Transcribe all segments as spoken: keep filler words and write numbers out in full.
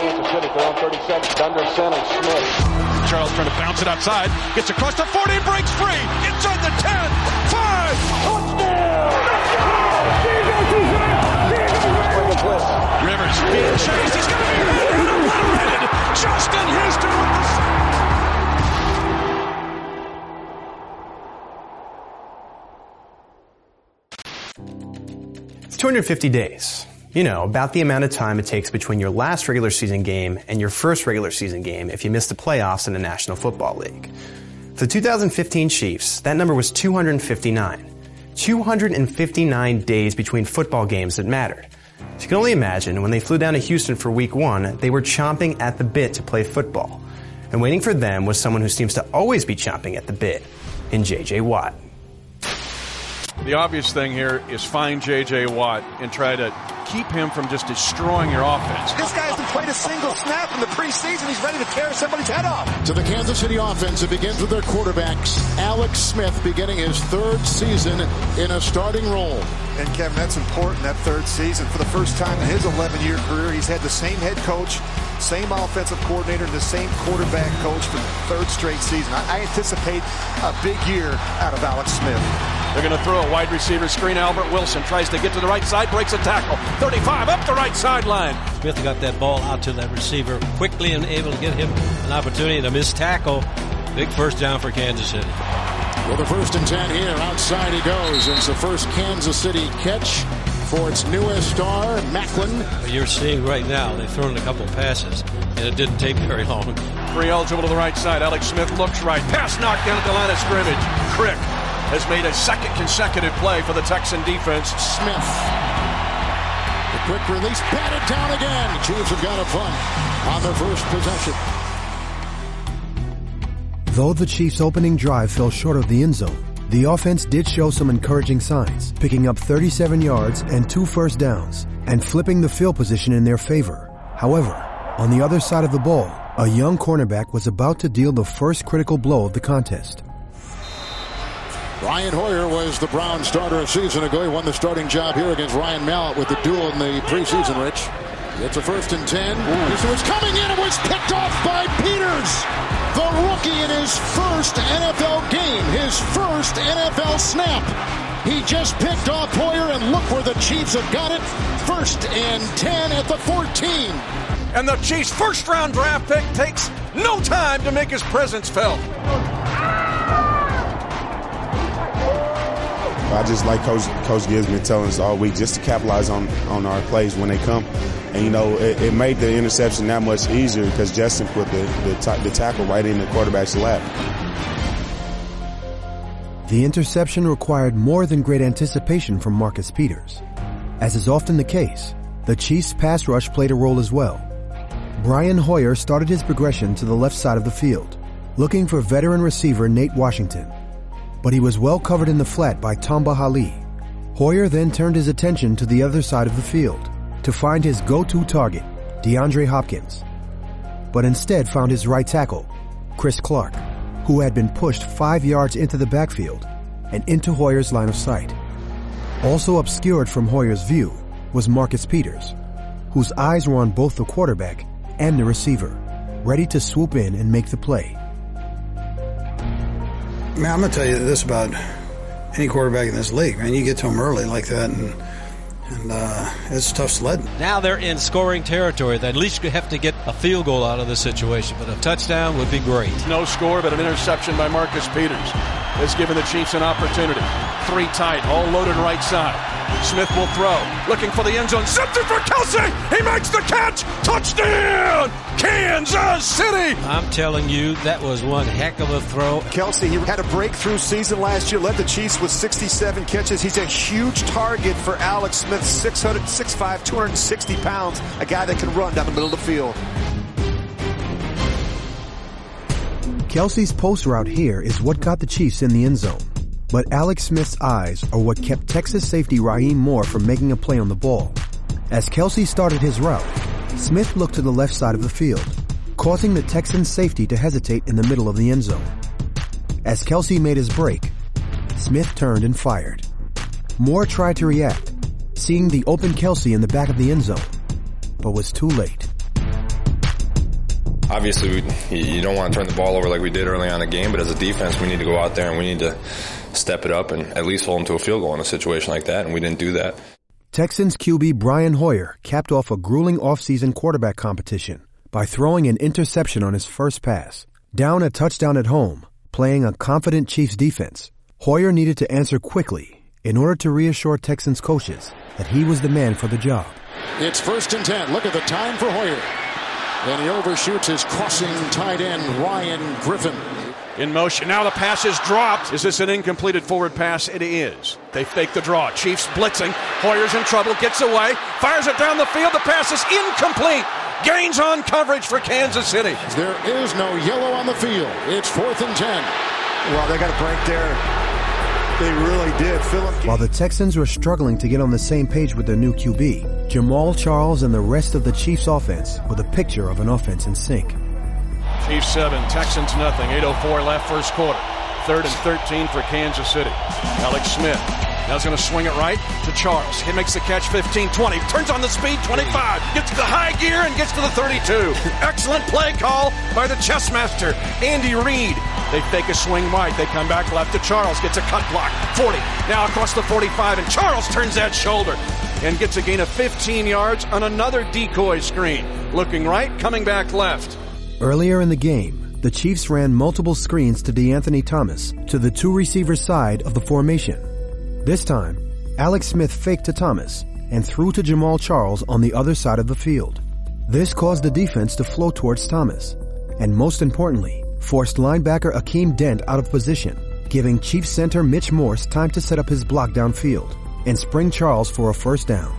Kansas City. Their own thirty seconds. Under center, Smith. Charles trying to bounce it outside. Gets across the forty, breaks free. Inside the ten. Five. Touchdown! Rivers being chased. He's going to be obliterated. Justin Houston with the sack. two hundred fifty days. You know, about the amount of time it takes between your last regular season game and your first regular season game if you miss the playoffs in the National Football League. For the two thousand fifteen Chiefs, that number was two hundred fifty-nine. two hundred fifty-nine days between football games that mattered. So you can only imagine when they flew down to Houston for week one, they were chomping at the bit to play football. And waiting for them was someone who seems to always be chomping at the bit in J J. Watt. The obvious thing here is find J J. Watt and try to keep him from just destroying your offense. This guy hasn't played a single snap in the preseason. He's ready to tear somebody's head off. To the Kansas City offense, it begins with their quarterbacks. Alex Smith beginning his third season in a starting role. And Kevin, that's important, that third season. For the first time in his eleven-year career, he's had the same head coach, same offensive coordinator, and the same quarterback coach for the third straight season. I, I anticipate a big year out of Alex Smith. They're going to throw a wide receiver screen. Albert Wilson tries to get to the right side, breaks a tackle. thirty-five up the right sideline. Smith got that ball out to that receiver quickly and able to get him an opportunity to miss tackle. Big first down for Kansas City. Well, the first and ten here. Outside he goes. It's the first Kansas City catch for its newest star, Macklin. You're seeing right now, they've thrown a couple of passes, and it didn't take very long. Free eligible to the right side. Alex Smith looks right. Pass knocked down at the line of scrimmage. Crick has made a second consecutive play for the Texan defense. Smith. The quick release, batted down again. The Chiefs have got a punt on their first possession. Though the Chiefs' opening drive fell short of the end zone, the offense did show some encouraging signs, picking up thirty-seven yards and two first downs, and flipping the field position in their favor. However, on the other side of the ball, a young cornerback was about to deal the first critical blow of the contest. Brian Hoyer was the Browns starter a season ago. He won the starting job here against Ryan Mallett with the duel in the preseason, Rich. It's a first and ten. This was coming in. It was picked off by Peters. The rookie in his first N F L game, his first N F L snap. He just picked off Hoyer, and look where the Chiefs have got it. First and ten at the fourteen. And the Chiefs' first-round draft pick takes no time to make his presence felt. I just like Coach Coach Gibbs been telling us all week just to capitalize on, on our plays when they come. And, you know, it, it made the interception that much easier because Justin put the, the, t- the tackle right in the quarterback's lap. The interception required more than great anticipation from Marcus Peters. As is often the case, the Chiefs' pass rush played a role as well. Brian Hoyer started his progression to the left side of the field, looking for veteran receiver Nate Washington. But he was well covered in the flat by Tamba Hali. Hoyer then turned his attention to the other side of the field to find his go-to target, DeAndre Hopkins, but instead found his right tackle, Chris Clark, who had been pushed five yards into the backfield and into Hoyer's line of sight. Also obscured from Hoyer's view was Marcus Peters, whose eyes were on both the quarterback and the receiver, ready to swoop in and make the play. Man, I'm going to tell you this about any quarterback in this league. Man, you get to them early like that, and and uh, it's tough sledding. Now they're in scoring territory. They at least have to get a field goal out of this situation, but a touchdown would be great. No score, but an interception by Marcus Peters has given the Chiefs an opportunity. Three tight, all loaded right side. Smith will throw, looking for the end zone. Zipped it for Kelce. He makes the catch. Touchdown, Kansas City. I'm telling you, that was one heck of a throw. Kelce, he had a breakthrough season last year, led the Chiefs with sixty-seven catches. He's a huge target for Alex Smith, six hundred, six five, two hundred sixty pounds, a guy that can run down the middle of the field. Kelce's post route here is what got the Chiefs in the end zone. But Alex Smith's eyes are what kept Texas safety Raheem Moore from making a play on the ball. As Kelce started his route, Smith looked to the left side of the field, causing the Texans safety to hesitate in the middle of the end zone. As Kelce made his break, Smith turned and fired. Moore tried to react, seeing the open Kelce in the back of the end zone, but was too late. obviously we, you don't want to turn the ball over like we did early on in the game, but as a defense, we need to go out there and we need to step it up and at least hold them to a field goal in a situation like that, and we didn't do that. Texans Q B Brian Hoyer capped off a grueling offseason quarterback competition by throwing an interception on his first pass. Down a touchdown at home, playing a confident Chiefs defense, Hoyer needed to answer quickly in order to reassure Texans coaches that he was the man for the job. It's first and ten. Look at the time for Hoyer. And he overshoots his crossing tight end, Ryan Griffin. In motion. Now the pass is dropped. Is this an incompleted forward pass? It is. They fake the draw. Chiefs blitzing. Hoyer's in trouble. Gets away. Fires it down the field. The pass is incomplete. Gains on coverage for Kansas City. There is no yellow on the field. It's fourth and ten. Well, they got a break there. They really did. Phillip. While the Texans were struggling to get on the same page with their new Q B, Jamal Charles and the rest of the Chiefs offense were the picture of an offense in sync. Chiefs seven, Texans nothing. eight oh four left first quarter. Third and thirteen for Kansas City. Alex Smith now he's going to swing it right to Charles. He makes the catch fifteen, twenty. Turns on the speed, twenty-five. Gets to the high gear and gets to the thirty-two. Excellent play call by the chess master, Andy Reid. They fake a swing right. They come back left to Charles. Gets a cut block. forty. Now across the forty-five, and Charles turns that shoulder and gets a gain of fifteen yards on another decoy screen. Looking right, coming back left. Earlier in the game, the Chiefs ran multiple screens to DeAnthony Thomas to the two-receiver side of the formation. This time, Alex Smith faked to Thomas and threw to Jamal Charles on the other side of the field. This caused the defense to flow towards Thomas, and most importantly, forced linebacker Akeem Dent out of position, giving Chiefs center Mitch Morse time to set up his block downfield and spring Charles for a first down.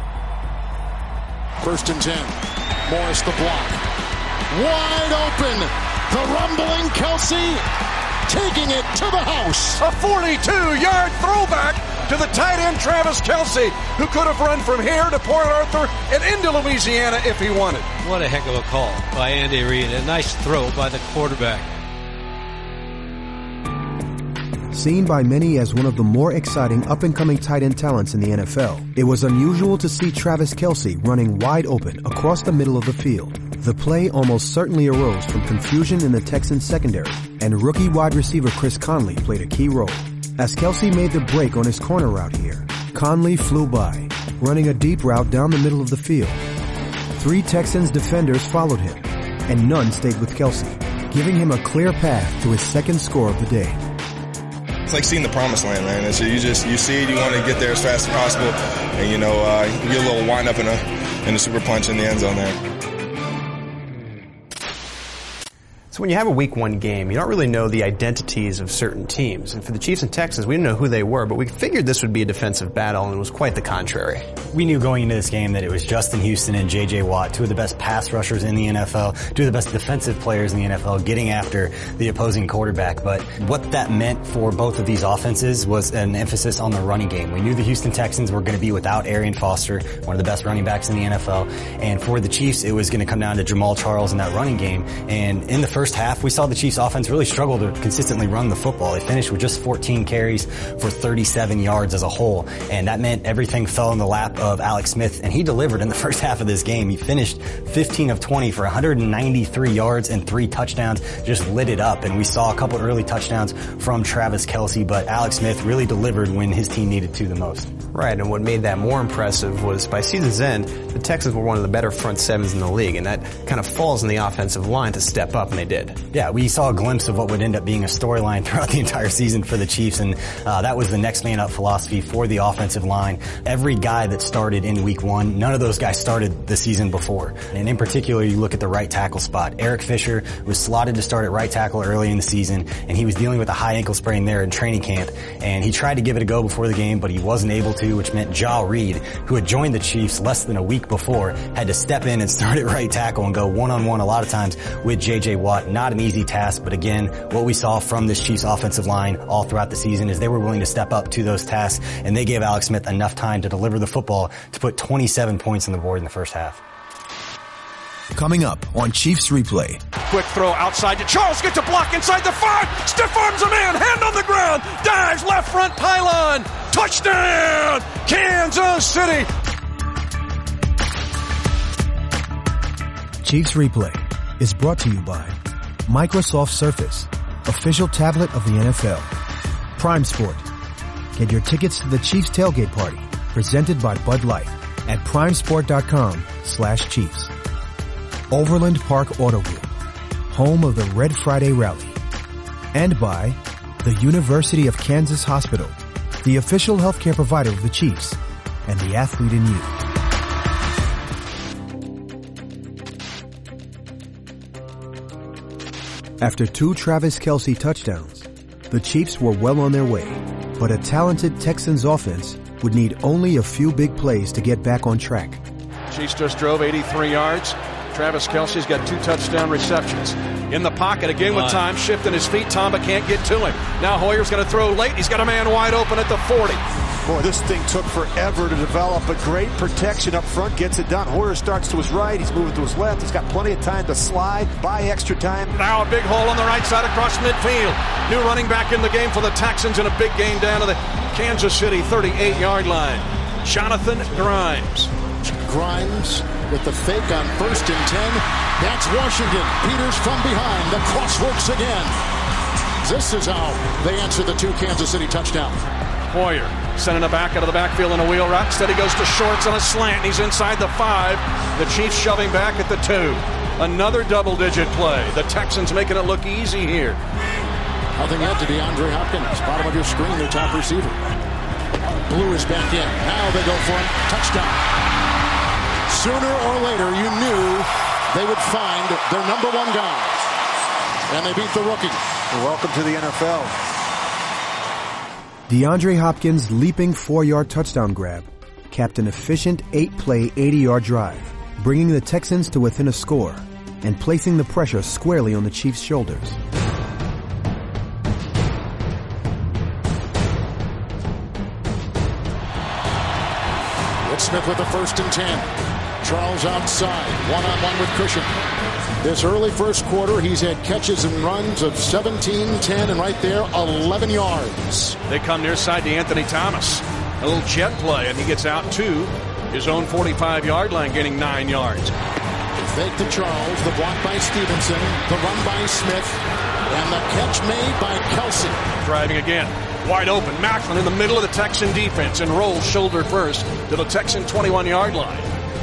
First and ten. Morris the block. Wide open. The rumbling Kelce taking it to the house. A forty-two-yard throwback to the tight end Travis Kelce, who could have run from here to Port Arthur and into Louisiana if he wanted. What a heck of a call by Andy Reid. A nice throw by the quarterback. Seen by many as one of the more exciting up-and-coming tight end talents in the N F L, it was unusual to see Travis Kelce running wide open across the middle of the field. The play almost certainly arose from confusion in the Texans secondary, and rookie wide receiver Chris Conley played a key role. As Kelce made the break on his corner route here, Conley flew by, running a deep route down the middle of the field. Three Texans defenders followed him, and none stayed with Kelce, giving him a clear path to his second score of the day. It's like seeing the promised land, man. It's, you just, you see it, you want to get there as fast as possible, and you know, uh, you get a little wind up in a, in a super punch in the end zone there. So when you have a week one game, you don't really know the identities of certain teams. And for the Chiefs and Texans, we didn't know who they were, but we figured this would be a defensive battle, and it was quite the contrary. We knew going into this game that it was Justin Houston and J J Watt, two of the best pass rushers in the N F L, two of the best defensive players in the N F L, getting after the opposing quarterback. But what that meant for both of these offenses was an emphasis on the running game. We knew the Houston Texans were going to be without Arian Foster, one of the best running backs in the N F L. And for the Chiefs, it was going to come down to Jamal Charles in that running game. And in the first half, we saw the Chiefs offense really struggle to consistently run the football. They finished with just fourteen carries for thirty-seven yards as a whole. And that meant everything fell in the lap of Alex Smith, and he delivered in the first half of this game. He finished fifteen of twenty for one hundred ninety-three yards and three touchdowns, just lit it up. And we saw a couple early touchdowns from Travis Kelce, but Alex Smith really delivered when his team needed to the most. Right, and what made that more impressive was by season's end, the Texans were one of the better front sevens in the league, and that kind of falls on the offensive line to step up, and they did. Yeah, we saw a glimpse of what would end up being a storyline throughout the entire season for the Chiefs, and uh, that was the next man up philosophy for the offensive line. Every guy that started in week one, none of those guys started the season before. And in particular, you look at the right tackle spot. Eric Fisher was slotted to start at right tackle early in the season, and he was dealing with a high ankle sprain there in training camp, and he tried to give it a go before the game, but he wasn't able to, which meant Ja Reed, who had joined the Chiefs less than a week before, had to step in and start at right tackle and go one-on-one a lot of times with J J Watt. Not an easy task, but again, what we saw from this Chiefs offensive line all throughout the season is they were willing to step up to those tasks, and they gave Alex Smith enough time to deliver the football to put twenty-seven points on the board in the first half. Coming up on Chiefs Replay. Quick throw outside to Charles, gets a block inside the five, stiff arms a man, hand on the ground, dives left front pylon, touchdown, Kansas City. Chiefs Replay, is brought to you by Microsoft Surface, official tablet of the N F L. Prime Sport. Get your tickets to the Chiefs tailgate party, presented by Bud Light, at primesport.com slash Chiefs. Overland Park Auto Group, home of the Red Friday Rally. And by the University of Kansas Hospital, the official healthcare provider of the Chiefs and the athlete in you. After two Travis Kelce touchdowns, the Chiefs were well on their way, but a talented Texans offense would need only a few big plays to get back on track. Chiefs just drove eighty-three yards. Travis Kelce's got two touchdown receptions. In the pocket again with time, shifting his feet. Tamba can't get to him. Now Hoyer's going to throw late. He's got a man wide open at the forty. Boy, this thing took forever to develop, but great protection up front gets it done. Hoyer starts to his right. He's moving to his left. He's got plenty of time to slide, buy extra time. Now a big hole on the right side across midfield. New running back in the game for the Texans in a big game down to the Kansas City thirty-eight-yard line. Jonathan Grimes. Grimes with the fake on first and ten. That's Washington. Peters from behind. The crossworks again. This is how they answer the two Kansas City touchdowns. Hoyer sending it back out of the backfield in a wheel route. Instead he goes to Shorts on a slant. He's inside the five. The Chiefs shoving back at the two. Another double-digit play. The Texans making it look easy here. Nothing yet to DeAndre Hopkins. Bottom of your screen, their top receiver. Blue is back in. Now they go for him. Touchdown. Sooner or later, you knew they would find their number one guy. And they beat the rookie. Welcome to the N F L. DeAndre Hopkins' leaping four-yard touchdown grab capped an efficient eight-play, eighty-yard drive, bringing the Texans to within a score and placing the pressure squarely on the Chiefs' shoulders. Smith with the first and ten. Charles outside, one-on-one with Cushion. This early first quarter, he's had catches and runs of seventeen, ten, and right there, eleven yards. They come near side to Anthony Thomas. A little jet play, and he gets out to his own forty-five-yard line, gaining nine yards. Fake to Charles, the block by Stevenson, the run by Smith, and the catch made by Kelce. Driving again. Wide open. Macklin in the middle of the Texan defense and rolls shoulder first to the Texan twenty-one-yard line.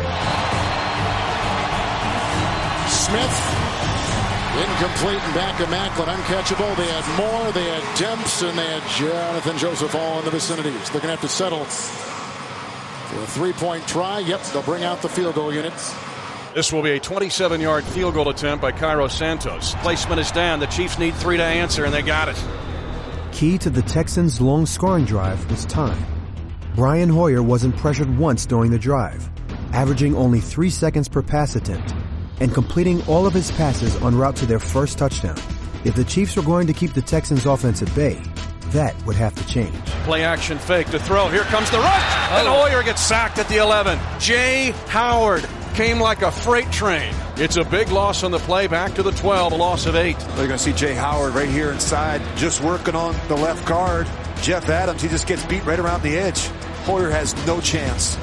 Smith, incomplete and back to Macklin, uncatchable. They had Moore, they had Demps, and they had Jonathan Joseph all in the vicinity. So they're going to have to settle for a three-point try. Yep, they'll bring out the field goal unit. This will be a twenty-seven-yard field goal attempt by Cairo Santos. Placement is down. The Chiefs need three to answer, and they got it. Key to the Texans' long scoring drive was time. Brian Hoyer wasn't pressured once during the drive, averaging only three seconds per pass attempt, and completing all of his passes en route to their first touchdown. If the Chiefs were going to keep the Texans' offense at bay, that would have to change. Play action fake to throw. Here comes the rush, and Hoyer gets sacked at the eleven. Jay Howard came like a freight train. It's a big loss on the play, back to the twelve, a loss of eight. They're going to see Jay Howard right here inside, just working on the left guard. Jeff Adams, he just gets beat right around the edge. Hoyer has no chance.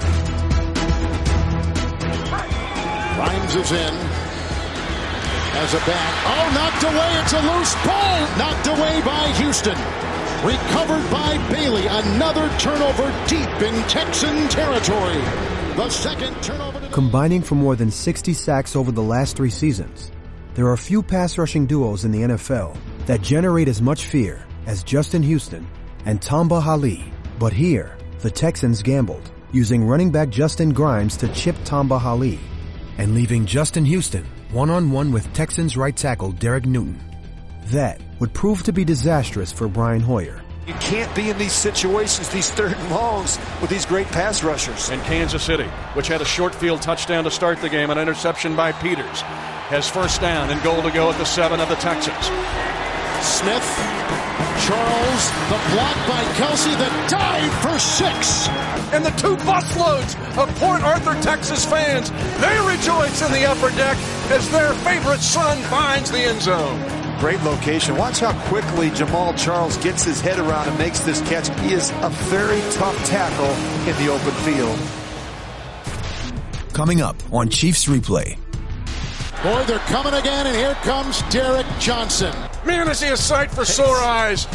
Grimes is in as a back. Oh, knocked away. It's a loose ball. Knocked away by Houston. Recovered by Bailey. Another turnover deep in Texan territory. The second turnover. Combining for more than sixty sacks over the last three seasons, there are few pass rushing duos in the N F L that generate as much fear as Justin Houston and Tamba Hali. But here, the Texans gambled, using running back Justin Grimes to chip Tamba Hali and leaving Justin Houston one-on-one with Texans right tackle Derek Newton. That would prove to be disastrous for Brian Hoyer. You can't be in these situations, these third and longs, with these great pass rushers. And Kansas City, which had a short field touchdown to start the game, an interception by Peters, has first down and goal to go at the seven of the Texans. Smith, Charles, the block by Kelce, the dive for six. And the two busloads of Port Arthur, Texas fans, they rejoice in the upper deck as their favorite son finds the end zone. Great location. Watch how quickly Jamal Charles gets his head around and makes this catch. He is a very tough tackle in the open field. Coming up on Chiefs Replay. Boy, they're coming again, and here comes Derek Johnson. Man, is he a sight for sore eyes.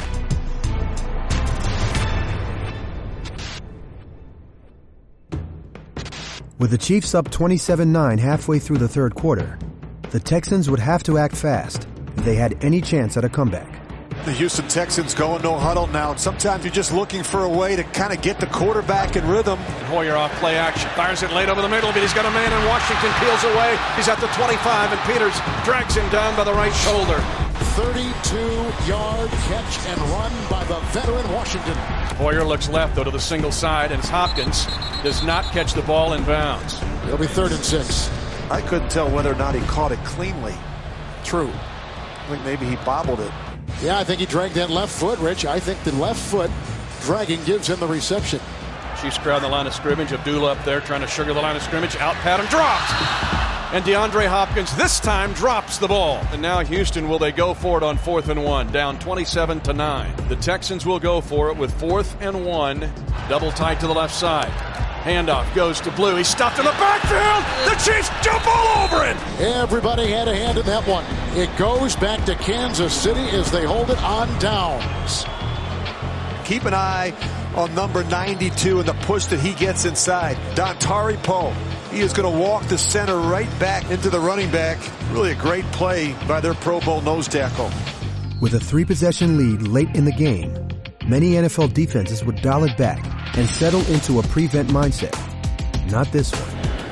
With the Chiefs up twenty-seven nine halfway through the third quarter, the Texans would have to act fast if they had any chance at a comeback. The Houston Texans going no huddle now. Sometimes you're just looking for a way to kind of get the quarterback in rhythm. Hoyer off play action. Fires it late over the middle, but he's got a man in Washington. Peels away. He's at the twenty-five, and Peters drags him down by the right shoulder. thirty-two yard catch and run by the veteran Washington. Hoyer looks left, though, to the single side, and Hopkins does not catch the ball in bounds. It'll be third and six. I couldn't tell whether or not he caught it cleanly. True. I think maybe he bobbled it. Yeah, I think he dragged that left foot, Rich. I think the left foot dragging gives him the reception. Chiefs crowd the line of scrimmage. Abdullah up there trying to sugar the line of scrimmage. Out pat him, dropped. And DeAndre Hopkins this time drops the ball. And now Houston, will they go for it on fourth and one? Down twenty-seven to nine. The Texans will go for it with fourth and one. Double tight to the left side. Handoff goes to Blue. He's stuffed in the backfield. The Chiefs jump all over it. Everybody had a hand in that one. It goes back to Kansas City as they hold it on downs. Keep an eye on number ninety-two and the push that he gets inside. Dontari Poe. He is going to walk the center right back into the running back. Really a great play by their Pro Bowl nose tackle. With a three-possession lead late in the game, many N F L defenses would dial it back and settle into a prevent mindset. Not this one.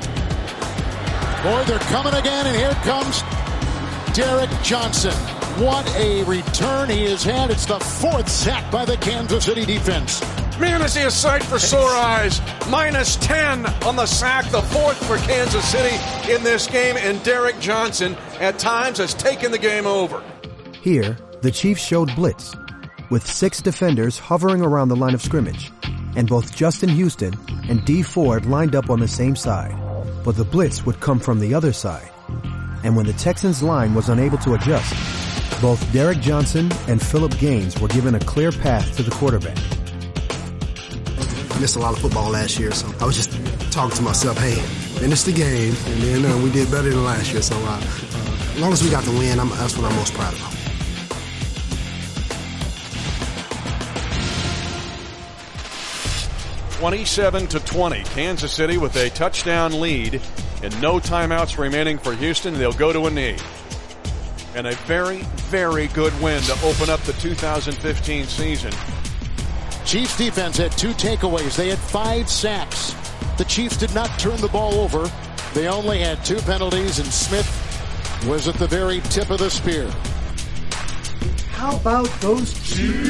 Boy, they're coming again, and here comes Derek Johnson. What a return he has had. It's the fourth sack by the Kansas City defense. Man, is he a sight for sore eyes. Minus ten on the sack, the fourth for Kansas City in this game, and Derek Johnson at times has taken the game over. Here, the Chiefs showed blitz, with six defenders hovering around the line of scrimmage, and both Justin Houston and Dee Ford lined up on the same side. But the blitz would come from the other side. And when the Texans' line was unable to adjust, both Derek Johnson and Philip Gaines were given a clear path to the quarterback. I missed a lot of football last year, so I was just talking to myself, hey, finish the game, and then uh, we did better than last year. So uh, uh, as long as we got the win, I'm, that's what I'm most proud of. twenty-seven to twenty, Kansas City with a touchdown lead and no timeouts remaining for Houston. They'll go to a knee. And a very, very good win to open up the two thousand fifteen season. Chiefs defense had two takeaways. They had five sacks. The Chiefs did not turn the ball over. They only had two penalties, and Smith was at the very tip of the spear. How about those Chiefs?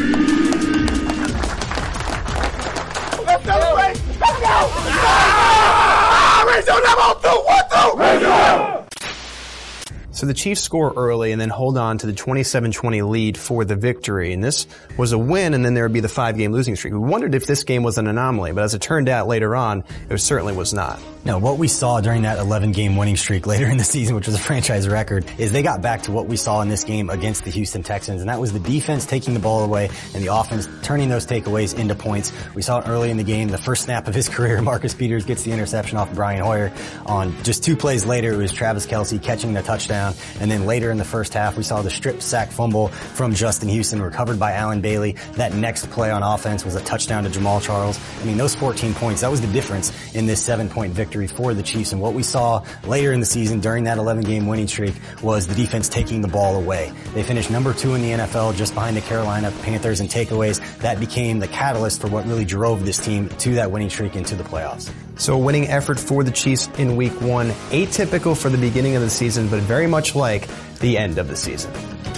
Let's celebrate! Let's go! Ah! Rizzo, level two, one, two! Rizzo! So the Chiefs score early and then hold on to the twenty-seven twenty lead for the victory. And this was a win, and then there would be the five-game losing streak. We wondered if this game was an anomaly, but as it turned out later on, it certainly was not. No, what we saw during that eleven-game winning streak later in the season, which was a franchise record, is they got back to what we saw in this game against the Houston Texans, and that was the defense taking the ball away and the offense turning those takeaways into points. We saw it early in the game. The first snap of his career, Marcus Peters gets the interception off Brian Hoyer. On just two plays later, it was Travis Kelce catching the touchdown. And then later in the first half, we saw the strip sack fumble from Justin Houston, recovered by Allen Bailey. That next play on offense was a touchdown to Jamal Charles. I mean, those fourteen points, that was the difference in this seven-point victory for the Chiefs. And what we saw later in the season during that eleven-game winning streak was the defense taking the ball away. They finished number two in the N F L, just behind the Carolina Panthers in takeaways. That became the catalyst for what really drove this team to that winning streak into the playoffs. So a winning effort for the Chiefs in week one, atypical for the beginning of the season, but very much like the end of the season.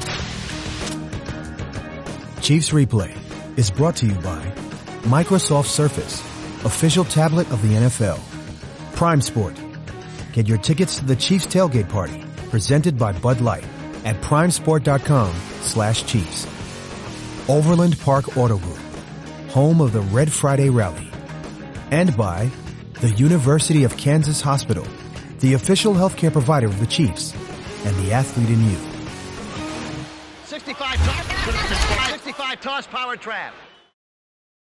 Chiefs Replay is brought to you by Microsoft Surface, official tablet of the N F L. Prime Sport. Get your tickets to the Chiefs tailgate party, presented by Bud Light, at primesport.com slash Chiefs. Overland Park Auto Group, home of the Red Friday Rally. And by the University of Kansas Hospital, the official healthcare provider of the Chiefs, and the athlete in you. sixty-five toss, sixty-five toss power trap.